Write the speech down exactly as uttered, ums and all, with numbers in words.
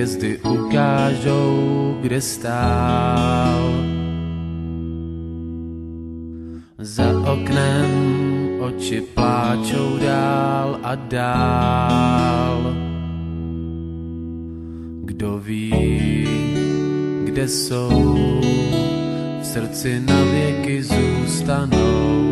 hvězdy ukážou, kde stál. Za oknem oči pláčou dál a dál. Kdo ví, kde jsou, v srdci na věky zůstanou.